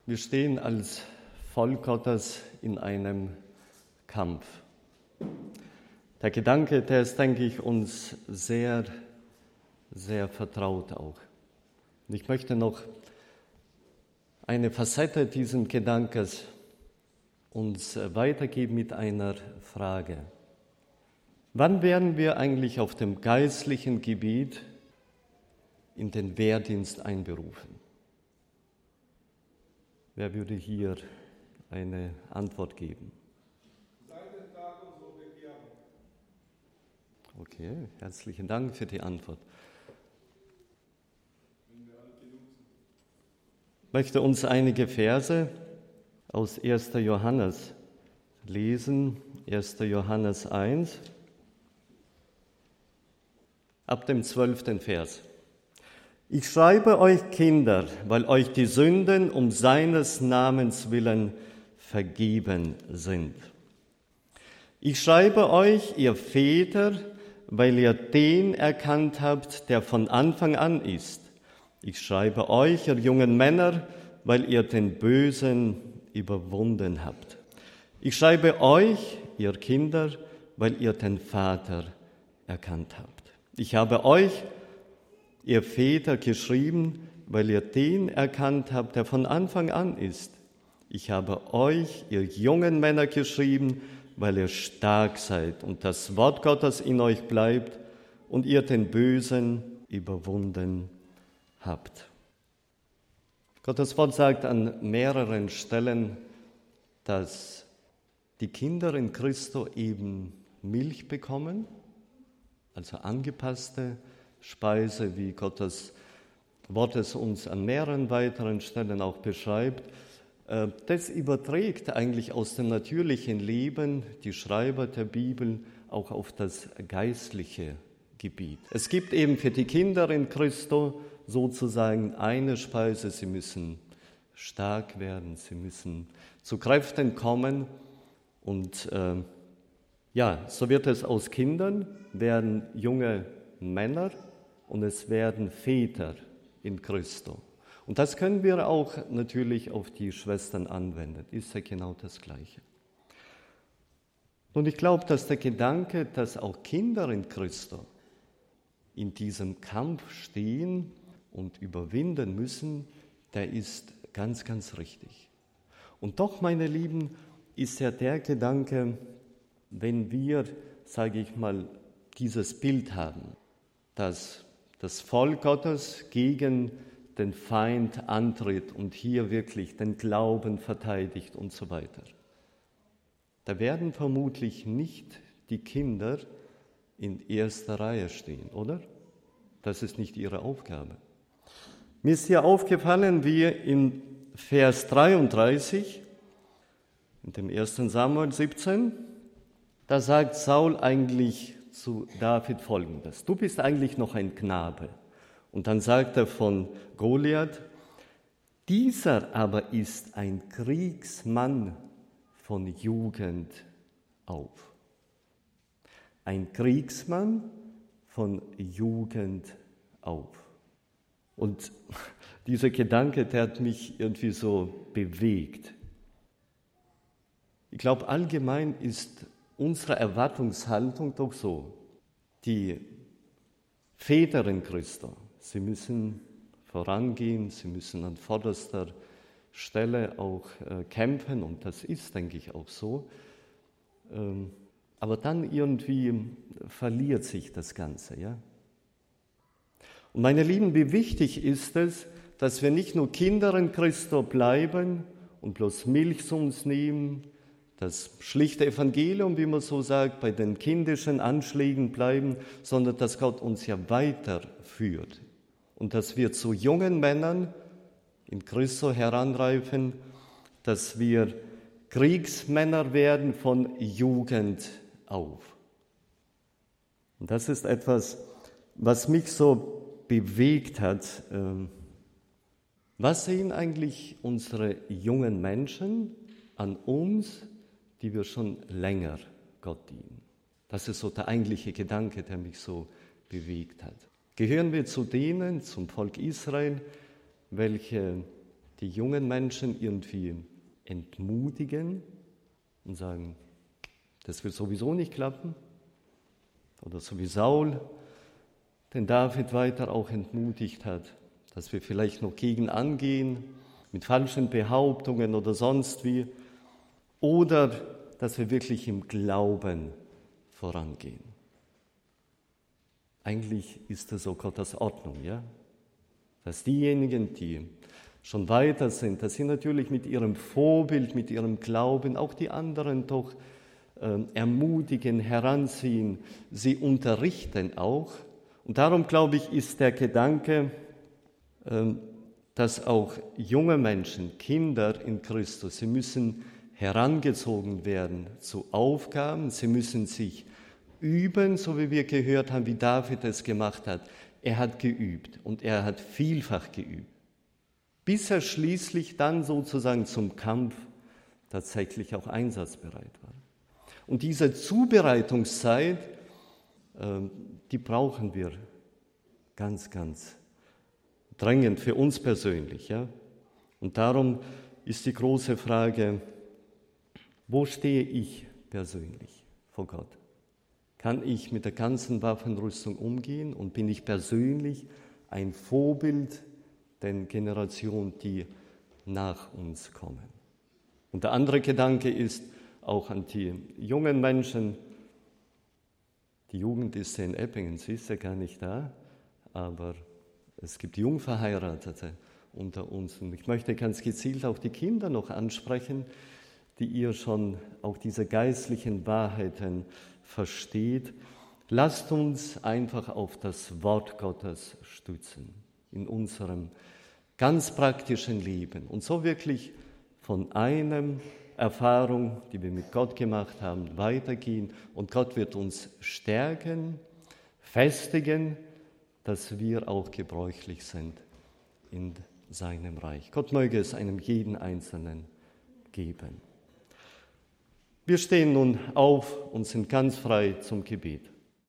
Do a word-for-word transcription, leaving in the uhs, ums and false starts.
Wir stehen als Volk Gottes in einem Kampf. Der Gedanke, der ist, denke ich, uns sehr, sehr vertraut auch. Und ich möchte noch eine Facette dieses Gedankes uns weitergeben mit einer Frage. Wann werden wir eigentlich auf dem geistlichen Gebiet in den Wehrdienst einberufen? Wer würde hier eine Antwort geben? Seit dem Tag unserer Bekehrung. Okay, herzlichen Dank für die Antwort. Wenn wir alt genug sind. Ich möchte uns einige Verse aus erster Johannes lesen. erster Johannes eins, ab dem zwölften Vers. Ich schreibe euch, Kinder, weil euch die Sünden um seines Namens willen vergeben sind. Ich schreibe euch, ihr Väter, weil ihr den erkannt habt, der von Anfang an ist. Ich schreibe euch, ihr jungen Männer, weil ihr den Bösen überwunden habt. Ich schreibe euch, ihr Kinder, weil ihr den Vater erkannt habt. Ich habe euch, ihr Väter, geschrieben, weil ihr den erkannt habt, der von Anfang an ist. Ich habe euch, ihr jungen Männer, geschrieben, weil ihr stark seid und das Wort Gottes in euch bleibt und ihr den Bösen überwunden habt. Gottes Wort sagt an mehreren Stellen, dass die Kinder in Christo eben Milch bekommen, also angepasste Speise, wie Gottes Wort es uns an mehreren weiteren Stellen auch beschreibt. Das überträgt eigentlich aus dem natürlichen Leben die Schreiber der Bibel auch auf das geistliche Gebiet. Es gibt eben für die Kinder in Christo sozusagen eine Speise, sie müssen stark werden, sie müssen zu Kräften kommen und äh, ja, so wird es aus Kindern, werden junge Männer und es werden Väter in Christo. Und das können wir auch natürlich auf die Schwestern anwenden, ist ja genau das Gleiche. Und ich glaube, dass der Gedanke, dass auch Kinder in Christo in diesem Kampf stehen und überwinden müssen, der ist ganz, ganz richtig. Und doch, meine Lieben, ist ja der Gedanke, wenn wir, sage ich mal, dieses Bild haben, dass das Volk Gottes gegen den Feind antritt und hier wirklich den Glauben verteidigt und so weiter. Da werden vermutlich nicht die Kinder in erster Reihe stehen, oder? Das ist nicht ihre Aufgabe. Mir ist hier aufgefallen, wie in Vers dreiunddreißig, in dem ersten Samuel siebzehn, da sagt Saul eigentlich zu David Folgendes: Du bist eigentlich noch ein Knabe. Und dann sagt er von Goliath: Dieser aber ist ein Kriegsmann von Jugend auf. Ein Kriegsmann von Jugend auf. Und dieser Gedanke, der hat mich irgendwie so bewegt. Ich glaube, allgemein ist unsere Erwartungshaltung doch so: Die Väter in Christo, sie müssen vorangehen, sie müssen an vorderster Stelle auch äh, kämpfen und das ist, denke ich, auch so. Ähm, aber dann irgendwie verliert sich das Ganze, ja. Und meine Lieben, wie wichtig ist es, dass wir nicht nur Kinder in Christo bleiben und bloß Milch zu uns nehmen, das schlichte Evangelium, wie man so sagt, bei den kindischen Anschlägen bleiben, sondern dass Gott uns ja weiterführt und dass wir zu jungen Männern in Christo heranreifen, dass wir Kriegsmänner werden von Jugend auf. Und das ist etwas, was mich so bewegt hat. Was sehen eigentlich unsere jungen Menschen an uns, die wir schon länger Gott dienen? Das ist so der eigentliche Gedanke, der mich so bewegt hat. Gehören wir zu denen, zum Volk Israel, welche die jungen Menschen irgendwie entmutigen und sagen, das wird sowieso nicht klappen. Oder so wie Saul den David weiter auch entmutigt hat, dass wir vielleicht noch gegen angehen mit falschen Behauptungen oder sonst wie. Oder dass wir wirklich im Glauben vorangehen. Eigentlich ist das so Gottes Ordnung, ja? Dass diejenigen, die schon weiter sind, dass sie natürlich mit ihrem Vorbild, mit ihrem Glauben auch die anderen doch äh, ermutigen, heranziehen, sie unterrichten auch. Und darum, glaube ich, ist der Gedanke, äh, dass auch junge Menschen, Kinder in Christus, sie müssen herangezogen werden zu Aufgaben, sie müssen sich üben, so wie wir gehört haben, wie David es gemacht hat. Er hat geübt und er hat vielfach geübt, bis er schließlich dann sozusagen zum Kampf tatsächlich auch einsatzbereit war. Und diese Zubereitungszeit, die brauchen wir ganz, ganz drängend für uns persönlich. Ja? Und darum ist die große Frage, wo stehe ich persönlich vor Gott? Kann ich mit der ganzen Waffenrüstung umgehen und bin ich persönlich ein Vorbild den Generationen, die nach uns kommen? Und der andere Gedanke ist auch an die jungen Menschen. Die Jugend ist in Eppingen, sie ist ja gar nicht da, aber es gibt Jungverheiratete unter uns. Und ich möchte ganz gezielt auch die Kinder noch ansprechen, die ihr schon auch diese geistlichen Wahrheiten versteht. Lasst uns einfach auf das Wort Gottes stützen in unserem ganz praktischen Leben und so wirklich von einem Erfahrung, die wir mit Gott gemacht haben, weitergehen und Gott wird uns stärken, festigen, dass wir auch gebräuchlich sind in seinem Reich. Gott möge es einem jeden Einzelnen geben. Wir stehen nun auf und sind ganz frei zum Gebet.